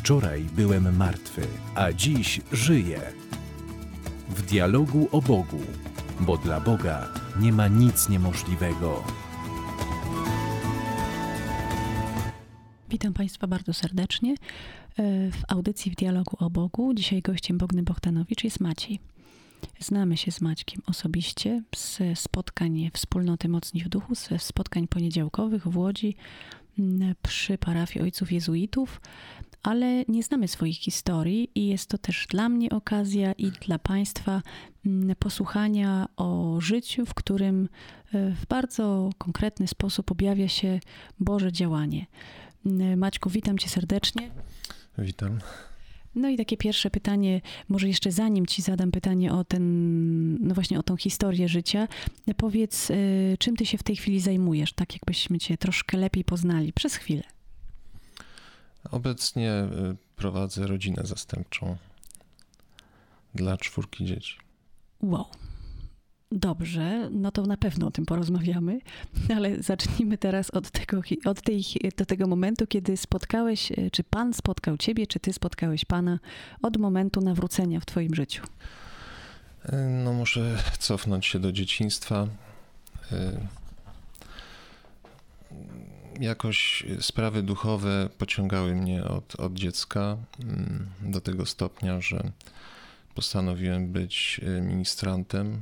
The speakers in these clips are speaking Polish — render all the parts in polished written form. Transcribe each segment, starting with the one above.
Wczoraj byłem martwy, a dziś żyję. W dialogu o Bogu, bo dla Boga nie ma nic niemożliwego. Witam Państwa bardzo serdecznie w audycji w dialogu o Bogu. Dzisiaj gościem Bogny Bohdanowicz jest Maciej. Znamy się z Maćkiem osobiście ze spotkań Wspólnoty Mocni w Duchu, ze spotkań poniedziałkowych w Łodzi przy parafii Ojców Jezuitów, ale nie znamy swoich historii i jest to też dla mnie okazja i dla Państwa posłuchania o życiu, w którym w bardzo konkretny sposób objawia się Boże działanie. Maćku, witam Cię serdecznie. Witam. No i takie pierwsze pytanie, może jeszcze zanim Ci zadam pytanie o o tą historię życia, powiedz, czym Ty się w tej chwili zajmujesz, tak jakbyśmy Cię troszkę lepiej poznali przez chwilę. Obecnie prowadzę rodzinę zastępczą dla 4 dzieci. Wow. Dobrze, no to na pewno o tym porozmawiamy, ale zacznijmy teraz od tego momentu, kiedy spotkałeś, czy Pan spotkał Ciebie, czy Ty spotkałeś Pana, od momentu nawrócenia w Twoim życiu. No muszę cofnąć się do dzieciństwa. Jakoś sprawy duchowe pociągały mnie od dziecka do tego stopnia, że postanowiłem być ministrantem.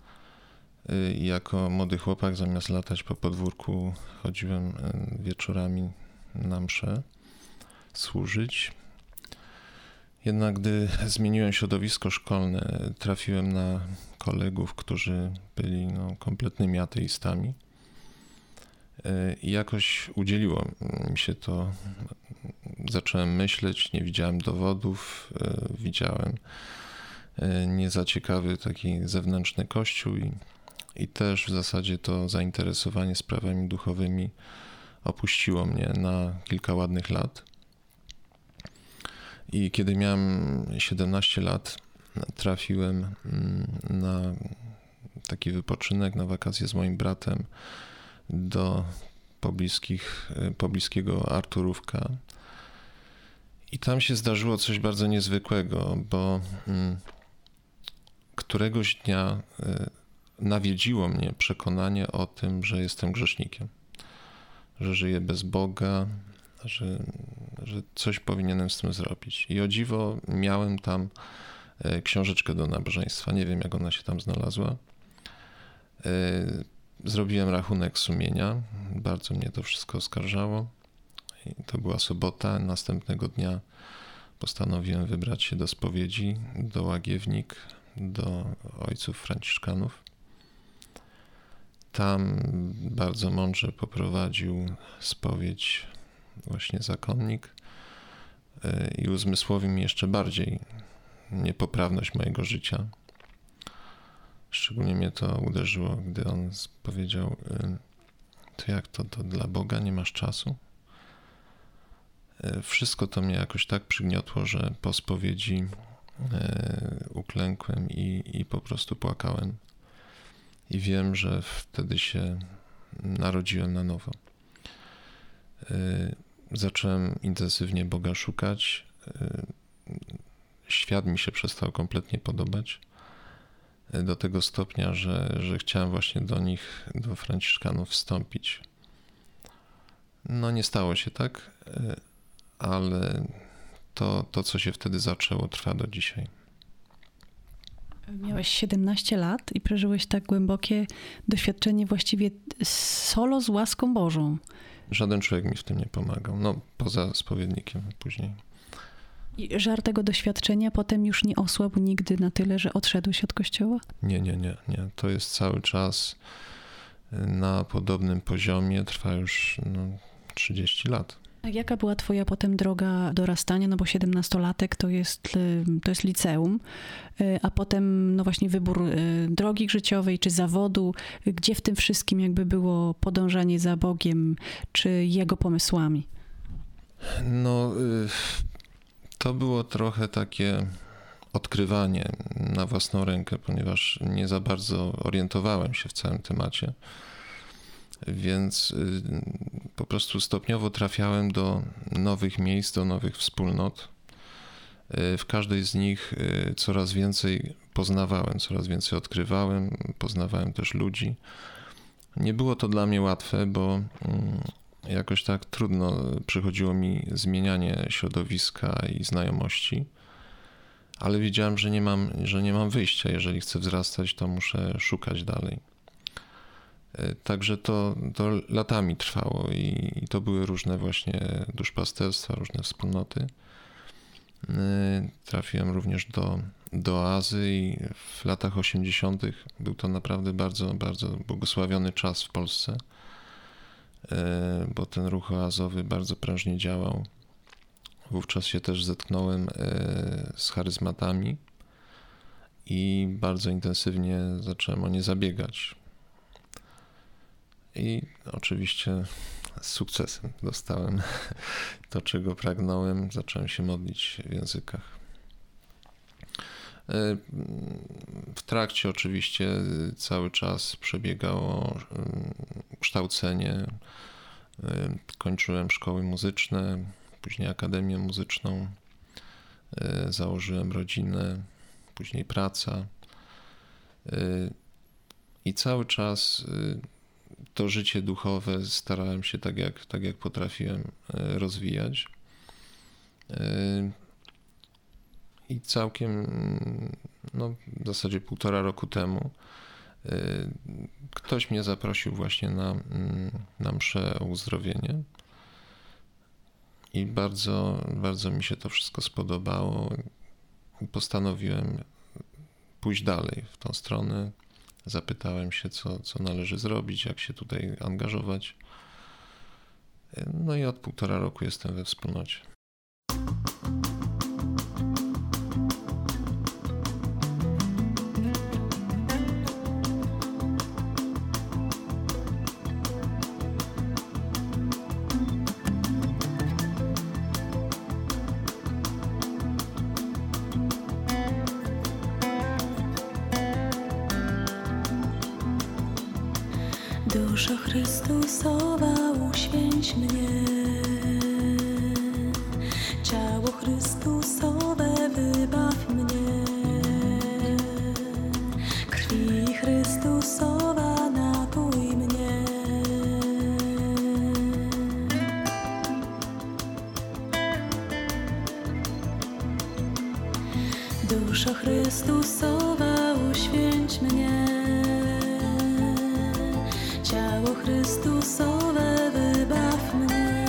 Jako młody chłopak, zamiast latać po podwórku, chodziłem wieczorami na mszę służyć. Jednak gdy zmieniłem środowisko szkolne, trafiłem na kolegów, którzy byli kompletnymi ateistami. I jakoś udzieliło mi się to. Zacząłem myśleć, nie widziałem dowodów, widziałem nie za ciekawy taki zewnętrzny kościół i też w zasadzie to zainteresowanie sprawami duchowymi opuściło mnie na kilka ładnych lat. I kiedy miałem 17 lat, trafiłem na taki wypoczynek, na wakacje z moim bratem do pobliskiego Arturówka. I tam się zdarzyło coś bardzo niezwykłego, bo któregoś dnia nawiedziło mnie przekonanie o tym, że jestem grzesznikiem, że żyję bez Boga, że coś powinienem z tym zrobić. I o dziwo miałem tam książeczkę do nabożeństwa. Nie wiem, jak ona się tam znalazła. Zrobiłem rachunek sumienia. Bardzo mnie to wszystko oskarżało. I to była sobota. Następnego dnia postanowiłem wybrać się do spowiedzi, do Łagiewnik, do ojców franciszkanów. Tam bardzo mądrze poprowadził spowiedź właśnie zakonnik i uzmysłowił mi jeszcze bardziej niepoprawność mojego życia. Szczególnie mnie to uderzyło, gdy on powiedział: to jak to dla Boga nie masz czasu? Wszystko to mnie jakoś tak przygniotło, że po spowiedzi uklękłem i po prostu płakałem. I wiem, że wtedy się narodziłem na nowo. Zacząłem intensywnie Boga szukać. Świat mi się przestał kompletnie podobać. Do tego stopnia, że chciałem właśnie do nich, do franciszkanów wstąpić. No nie stało się tak, ale to, co się wtedy zaczęło, trwa do dzisiaj. Miałeś 17 lat i przeżyłeś tak głębokie doświadczenie właściwie solo z łaską Bożą. Żaden człowiek mi w tym nie pomagał, poza spowiednikiem później. I żar tego doświadczenia potem już nie osłabł nigdy na tyle, że odszedłeś od kościoła? Nie. To jest cały czas na podobnym poziomie, trwa już 30 lat. A jaka była twoja potem droga dorastania? Bo 17-latek to jest liceum, a potem właśnie wybór drogi życiowej czy zawodu. Gdzie w tym wszystkim jakby było podążanie za Bogiem czy Jego pomysłami? To było trochę takie odkrywanie na własną rękę, ponieważ nie za bardzo orientowałem się w całym temacie. Więc po prostu stopniowo trafiałem do nowych miejsc, do nowych wspólnot. W każdej z nich coraz więcej poznawałem, coraz więcej odkrywałem, poznawałem też ludzi. Nie było to dla mnie łatwe, bo jakoś tak trudno przychodziło mi zmienianie środowiska i znajomości, ale wiedziałem, że nie mam wyjścia. Jeżeli chcę wzrastać, to muszę szukać dalej. Także to latami trwało i to były różne właśnie duszpasterstwa, różne wspólnoty. Trafiłem również do oazy i w latach 80. był to naprawdę bardzo, bardzo błogosławiony czas w Polsce, bo ten ruch oazowy bardzo prężnie działał. Wówczas się też zetknąłem z charyzmatami i bardzo intensywnie zacząłem o nie zabiegać. I oczywiście z sukcesem dostałem to, czego pragnąłem. Zacząłem się modlić w językach. W trakcie oczywiście cały czas przebiegało kształcenie. Kończyłem szkoły muzyczne, później akademię muzyczną. Założyłem rodzinę, później praca. I cały czas to życie duchowe starałem się tak jak potrafiłem rozwijać. I całkiem, w zasadzie 1,5 roku temu ktoś mnie zaprosił właśnie na mszę o uzdrowienie. I bardzo, bardzo mi się to wszystko spodobało. Postanowiłem pójść dalej w tą stronę. Zapytałem się, co należy zrobić, jak się tutaj angażować. No i od 1,5 roku jestem we wspólnocie. Duszo Chrystusowa, uświęć mnie. Ciało Chrystusowe, wybaw mnie. Krwi Chrystusowa, napój mnie. Duszo Chrystusowa, uświęć mnie. Ciało Chrystusowe, wybaw mnie.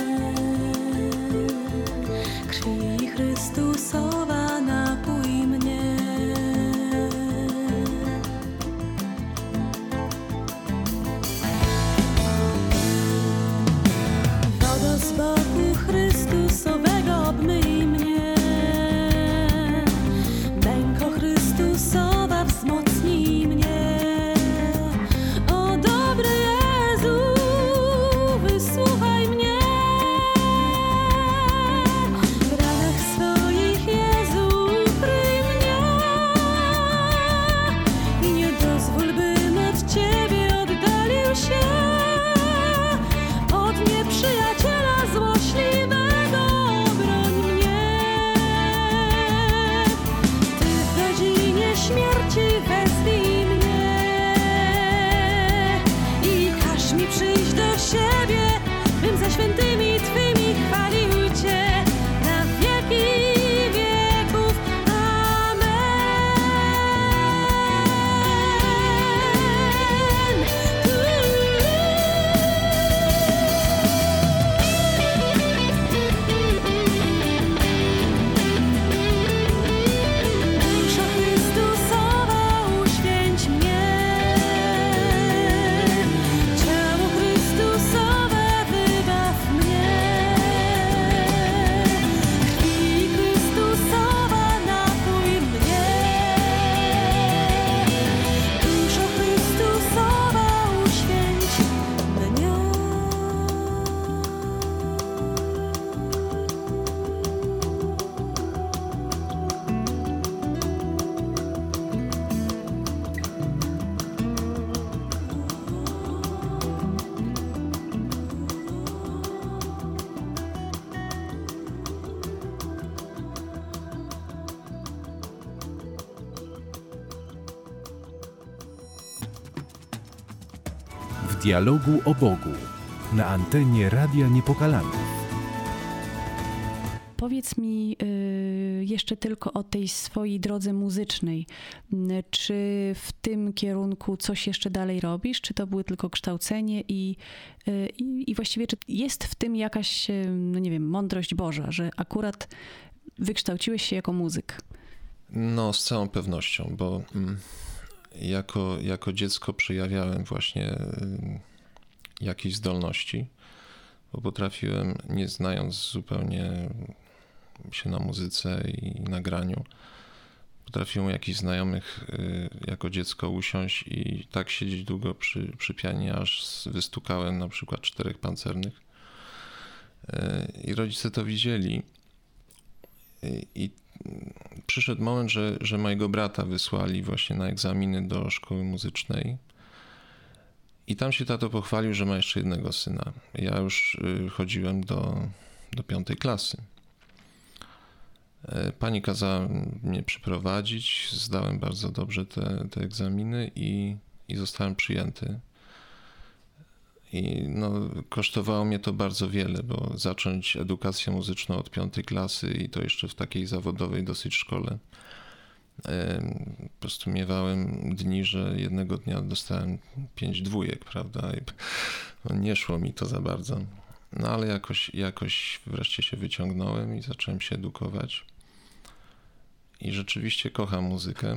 Krwi Chrystusowa, napój mnie. Wodo z boku Chrystusowego, obmyj mnie. Męko Chrystusowa, wzmocnij mnie. Świętymi Twymi chwalił Cię na wieki wieków. Amen. Duszo Chrystusowa, uświęć mnie. Ciało Chrystusowe, Dialogu o Bogu na antenie Radia Niepokalanów. Powiedz mi jeszcze tylko o tej swojej drodze muzycznej. Czy w tym kierunku coś jeszcze dalej robisz? Czy to było tylko kształcenie i właściwie czy jest w tym jakaś, no nie wiem, mądrość Boża, że akurat wykształciłeś się jako muzyk? No, z całą pewnością, bo jako dziecko przejawiałem właśnie jakieś zdolności, bo potrafiłem, nie znając zupełnie się na muzyce i nagraniu, potrafiłem u jakichś znajomych jako dziecko usiąść i tak siedzieć długo przy pianie, aż wystukałem na przykład 4 pancernych. I rodzice to widzieli. I przyszedł moment, że mojego brata wysłali właśnie na egzaminy do szkoły muzycznej. I tam się tato pochwalił, że ma jeszcze jednego syna. Ja już chodziłem do 5. klasy. Pani kazała mnie przyprowadzić, zdałem bardzo dobrze te egzaminy i zostałem przyjęty. I no, kosztowało mnie to bardzo wiele, bo zacząć edukację muzyczną od 5. klasy i to jeszcze w takiej zawodowej dosyć szkole. Po prostu miewałem dni, że jednego dnia dostałem 5 dwójek, prawda? I no, nie szło mi to za bardzo. No ale jakoś wreszcie się wyciągnąłem i zacząłem się edukować. I rzeczywiście kocham muzykę.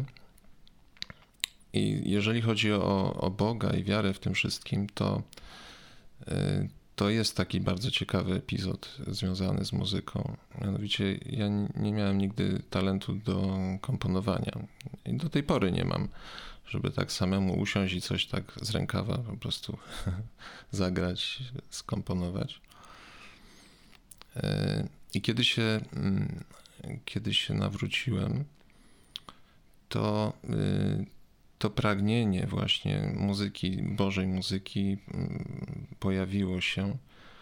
I jeżeli chodzi o Boga i wiarę w tym wszystkim, to jest taki bardzo ciekawy epizod związany z muzyką. Mianowicie ja nie miałem nigdy talentu do komponowania. I do tej pory nie mam, żeby tak samemu usiąść i coś tak z rękawa po prostu zagrać, skomponować. I kiedy się nawróciłem, to pragnienie właśnie muzyki, Bożej muzyki pojawiło się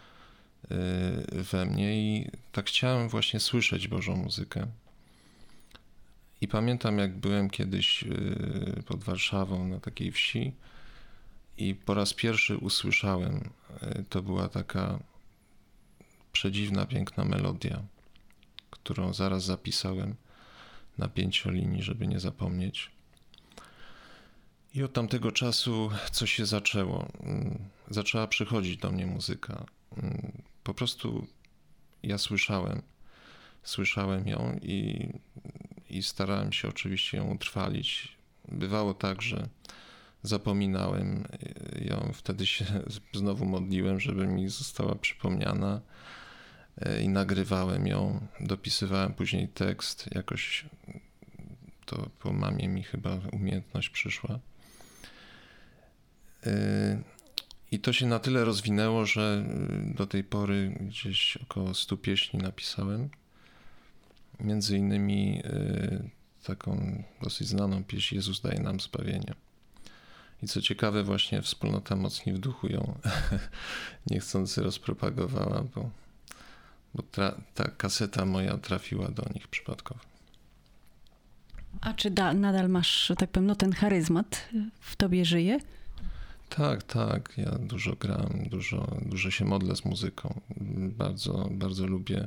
we mnie i tak chciałem właśnie słyszeć Bożą muzykę. I pamiętam, jak byłem kiedyś pod Warszawą na takiej wsi i po raz pierwszy usłyszałem, to była taka przedziwna, piękna melodia, którą zaraz zapisałem na 5-linii, żeby nie zapomnieć. I od tamtego czasu coś się zaczęło. Zaczęła przychodzić do mnie muzyka. Po prostu ja słyszałem ją i starałem się oczywiście ją utrwalić. Bywało tak, że zapominałem ją, wtedy się znowu modliłem, żeby mi została przypomniana i nagrywałem ją, dopisywałem później tekst, jakoś to po mamie mi chyba umiejętność przyszła. I to się na tyle rozwinęło, że do tej pory gdzieś około 100 pieśni napisałem. Między innymi taką dosyć znaną pieśń Jezus daje nam zbawienie. I co ciekawe, właśnie Wspólnota Mocni w Duchu ją niechcący rozpropagowała, bo ta kaseta moja trafiła do nich przypadkowo. A czy nadal masz, że tak powiem, no ten charyzmat w tobie żyje? Tak. Ja dużo gram, dużo się modlę z muzyką. Bardzo, bardzo lubię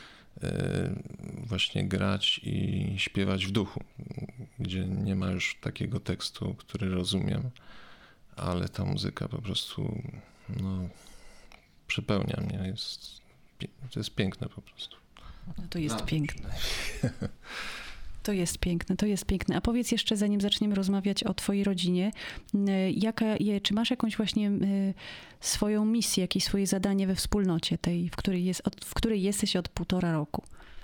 właśnie grać i śpiewać w duchu, gdzie nie ma już takiego tekstu, który rozumiem, ale ta muzyka po prostu przepełnia mnie. To jest piękne po prostu. No to jest piękne. To jest piękne. A powiedz jeszcze, zanim zaczniemy rozmawiać o twojej rodzinie, czy masz jakąś właśnie swoją misję, jakieś swoje zadanie we wspólnocie tej, w której jesteś od 1,5 roku?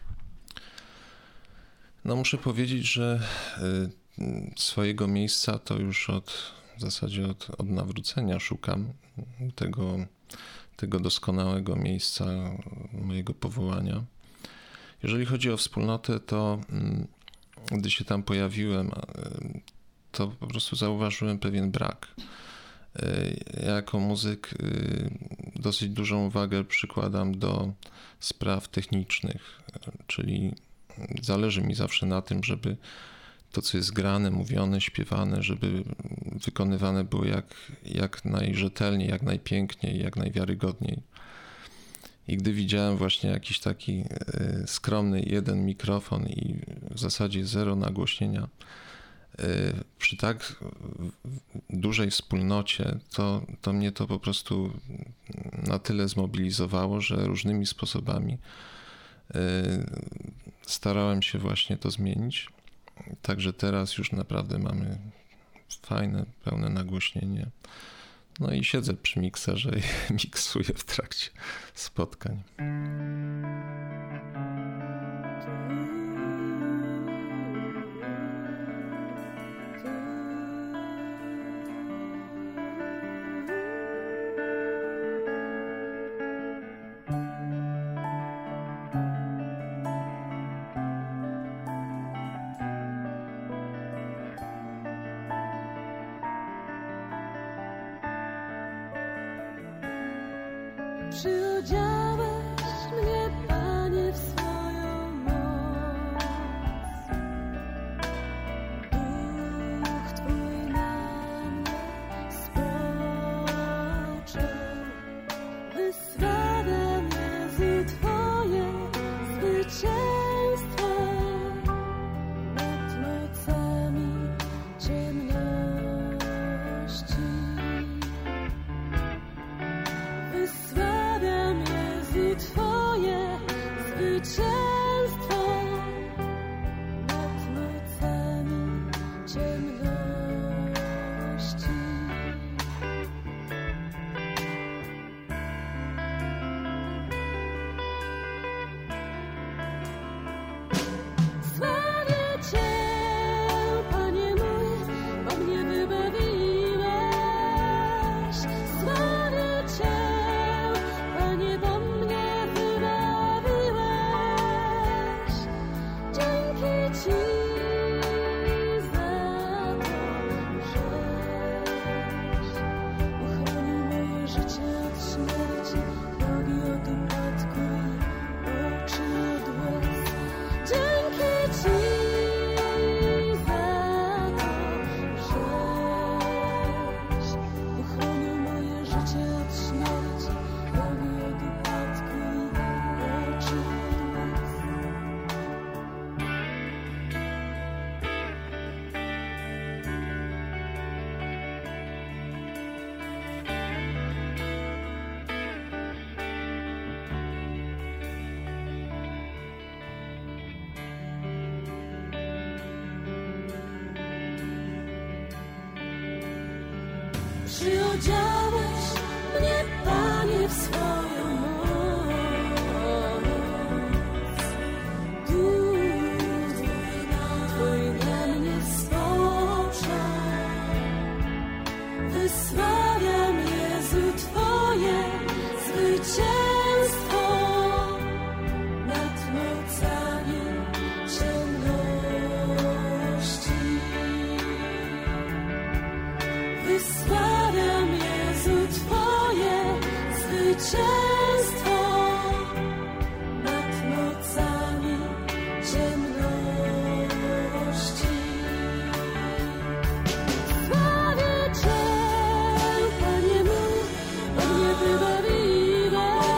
No muszę powiedzieć, że swojego miejsca to już w zasadzie od nawrócenia szukam tego doskonałego miejsca mojego powołania. Jeżeli chodzi o wspólnotę, to gdy się tam pojawiłem, to po prostu zauważyłem pewien brak. Ja jako muzyk dosyć dużą uwagę przykładam do spraw technicznych, czyli zależy mi zawsze na tym, żeby to, co jest grane, mówione, śpiewane, żeby wykonywane było jak najrzetelniej, jak najpiękniej, jak najwiarygodniej. I gdy widziałem właśnie jakiś taki skromny jeden mikrofon i w zasadzie zero nagłośnienia przy tak dużej wspólnocie, to mnie to po prostu na tyle zmobilizowało, że różnymi sposobami starałem się właśnie to zmienić. Także teraz już naprawdę mamy fajne, pełne nagłośnienie. No i siedzę przy mikserze i miksuję w trakcie spotkań. Przyodziałeś mnie, Panie, w swoją moc. Duch Twój na mnie spoczął. Wysławiam, Jezu, Twoje zwycięstwo nad mocami ciemności. Wysławiam, Jezu, Twoje zwycięstwo nad mocami ciemności. Sławię Cię, Panie mój, bo mnie wybawiłeś. Sławię Cię, Panie, bo mnie wybawiłeś. Dzięki Ci za to, żeś uchronił moje życie od śmierci, nogi od upadku i oczy od łez. Dzięki Ci za to, żeś uchronił moje życie od śmierci, nogi od upadku i oczy od łez. Przyodziałeś mnie, Panie, w swoją moc. Duch Twój na mnie spoczął. Wysławiam, Jezu, Twoje zwycięstwo nad mocami ciemności. Wysławiam, Jezu, Twoje zwycięstwo nad mocami ciemności. Sławię Cię, Panie mój, bo mnie wybawiłeś.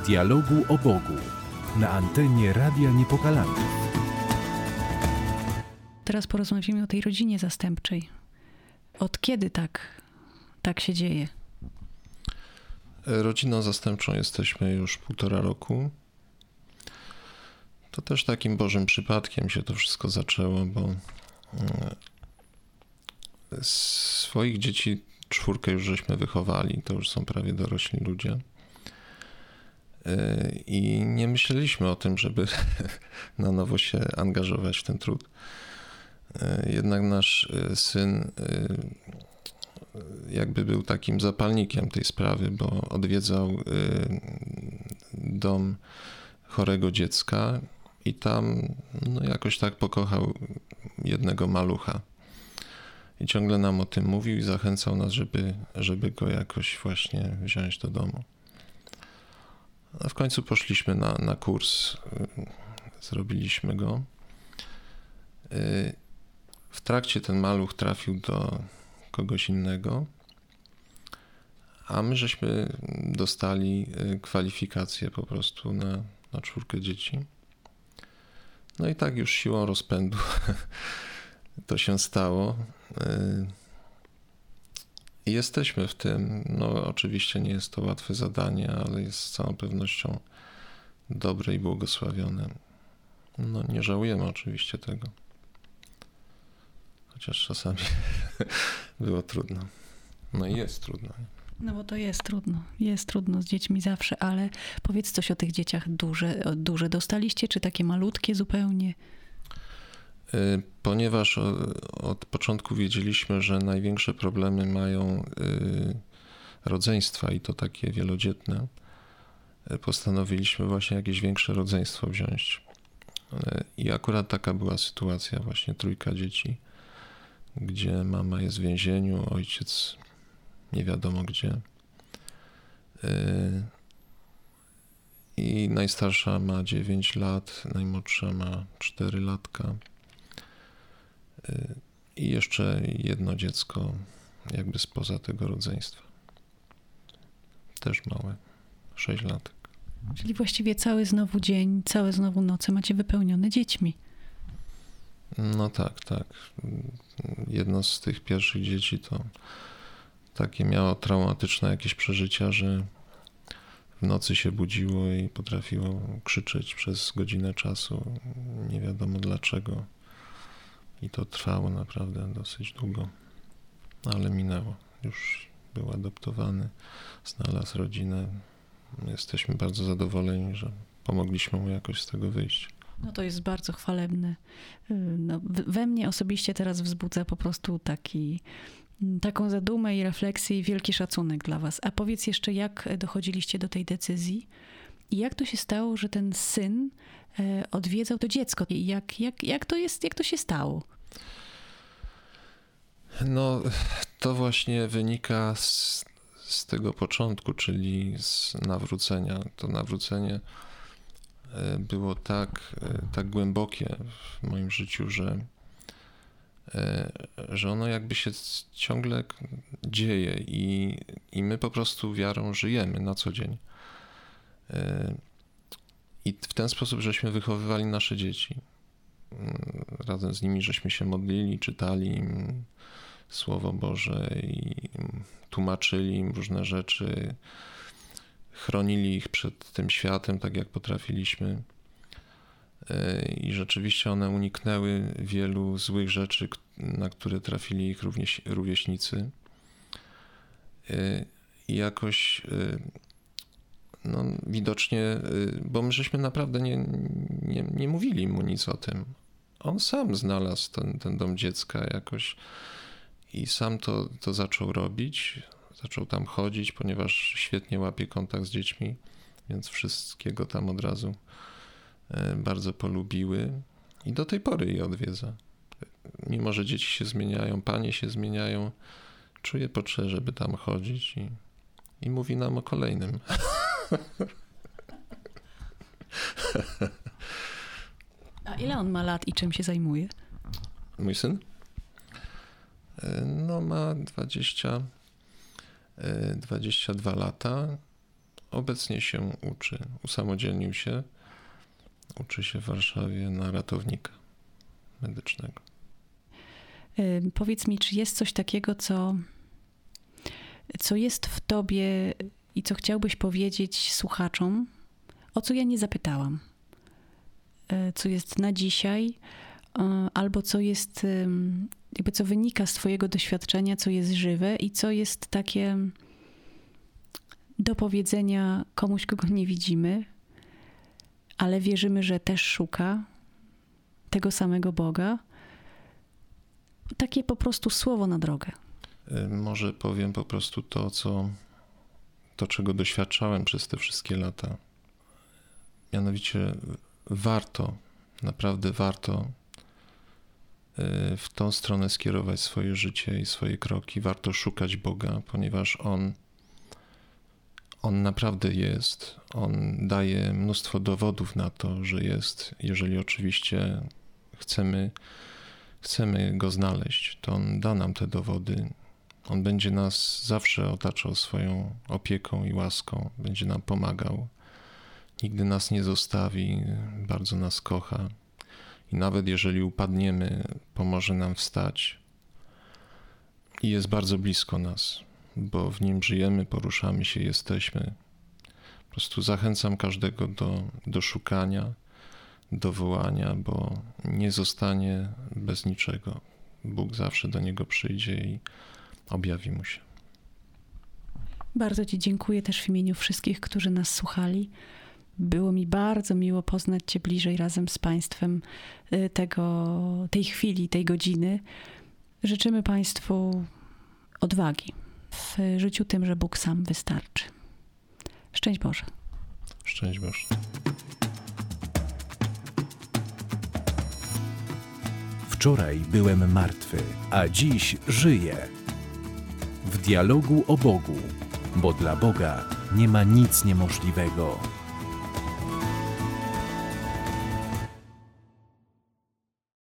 dialogu o Bogu na antenie Radia Niepokalanów. Teraz porozmawiamy o tej rodzinie zastępczej. Od kiedy tak się dzieje? Rodziną zastępczą jesteśmy już 1,5 roku. To też takim Bożym przypadkiem się to wszystko zaczęło, bo swoich dzieci 4 już żeśmy wychowali, to już są prawie dorośli ludzie. I nie myśleliśmy o tym, żeby na nowo się angażować w ten trud. Jednak nasz syn jakby był takim zapalnikiem tej sprawy, bo odwiedzał dom chorego dziecka i tam jakoś tak pokochał jednego malucha. I ciągle nam o tym mówił i zachęcał nas, żeby go jakoś właśnie wziąć do domu. A w końcu poszliśmy na kurs, zrobiliśmy go. W trakcie ten maluch trafił do kogoś innego, a my żeśmy dostali kwalifikacje po prostu na 4 dzieci. No i tak już siłą rozpędu to się stało. I jesteśmy w tym. No oczywiście nie jest to łatwe zadanie, ale jest z całą pewnością dobre i błogosławione. No nie żałujemy oczywiście tego. Chociaż czasami było trudno. No i jest trudno. No bo to jest trudno. Jest trudno z dziećmi zawsze, ale powiedz coś o tych dzieciach duże dostaliście, czy takie malutkie zupełnie? Ponieważ od początku wiedzieliśmy, że największe problemy mają rodzeństwa i to takie wielodzietne, postanowiliśmy właśnie jakieś większe rodzeństwo wziąć. I akurat taka była sytuacja, właśnie 3 dzieci, gdzie mama jest w więzieniu, ojciec nie wiadomo gdzie. I najstarsza ma 9 lat, najmłodsza ma 4 latka. I jeszcze jedno dziecko jakby spoza tego rodzeństwa. Też małe, 6 latek. Czyli właściwie cały znowu dzień, całe znowu noce macie wypełnione dziećmi. No tak. Jedno z tych pierwszych dzieci to takie miało traumatyczne jakieś przeżycia, że w nocy się budziło i potrafiło krzyczeć przez godzinę czasu. Nie wiadomo dlaczego. I to trwało naprawdę dosyć długo. Ale minęło. Już był adoptowany, znalazł rodzinę. Jesteśmy bardzo zadowoleni, że pomogliśmy mu jakoś z tego wyjść. No to jest bardzo chwalebne. No, we mnie osobiście teraz wzbudza po prostu taką zadumę i refleksję i wielki szacunek dla was. A powiedz jeszcze, jak dochodziliście do tej decyzji i jak to się stało, że ten syn odwiedzał to dziecko? Jak to się stało? No, to właśnie wynika z tego początku, czyli z nawrócenia. To nawrócenie było tak głębokie w moim życiu, że ono jakby się ciągle dzieje i my po prostu wiarą żyjemy na co dzień. I w ten sposób żeśmy wychowywali nasze dzieci. Razem z nimi żeśmy się modlili, czytali im Słowo Boże i tłumaczyli im różne rzeczy, chronili ich przed tym światem tak jak potrafiliśmy. I rzeczywiście one uniknęły wielu złych rzeczy, na które trafili ich rówieśnicy. I jakoś no, widocznie, bo my żeśmy naprawdę nie mówili mu nic o tym. On sam znalazł ten dom dziecka jakoś i sam to zaczął robić. Zaczął tam chodzić, ponieważ świetnie łapie kontakt z dziećmi, więc wszystkiego tam od razu bardzo polubiły i do tej pory je odwiedza. Mimo że dzieci się zmieniają, panie się zmieniają, czuje potrzebę, żeby tam chodzić i mówi nam o kolejnym. A ile on ma lat i czym się zajmuje? Mój syn? No ma 22 lata. obecnie się uczy. Usamodzielnił się, uczy się w Warszawie na ratownika medycznego. Powiedz mi, czy jest coś takiego, co jest w tobie i co chciałbyś powiedzieć słuchaczom, o co ja nie zapytałam? Co jest na dzisiaj, albo co jest, jakby co wynika z twojego doświadczenia, co jest żywe i co jest takie do powiedzenia komuś, kogo nie widzimy, ale wierzymy, że też szuka tego samego Boga. Takie po prostu słowo na drogę. Może powiem po prostu to, czego doświadczałem przez te wszystkie lata. Mianowicie naprawdę warto w tą stronę skierować swoje życie i swoje kroki. Warto szukać Boga, ponieważ On naprawdę jest. On daje mnóstwo dowodów na to, że jest. Jeżeli oczywiście chcemy Go znaleźć, to On da nam te dowody. On będzie nas zawsze otaczał swoją opieką i łaską. Będzie nam pomagał. Nigdy nas nie zostawi, bardzo nas kocha. I nawet jeżeli upadniemy, pomoże nam wstać. I jest bardzo blisko nas, bo w Nim żyjemy, poruszamy się, jesteśmy. Po prostu zachęcam każdego do szukania, do wołania, bo nie zostanie bez niczego. Bóg zawsze do niego przyjdzie i objawi mu się. Bardzo ci dziękuję też w imieniu wszystkich, którzy nas słuchali. Było mi bardzo miło poznać cię bliżej razem z państwem tej chwili, tej godziny. Życzymy państwu odwagi w życiu tym, że Bóg sam wystarczy. Szczęść Boże. Szczęść Boże. Wczoraj byłem martwy, a dziś żyję. W dialogu o Bogu, bo dla Boga nie ma nic niemożliwego.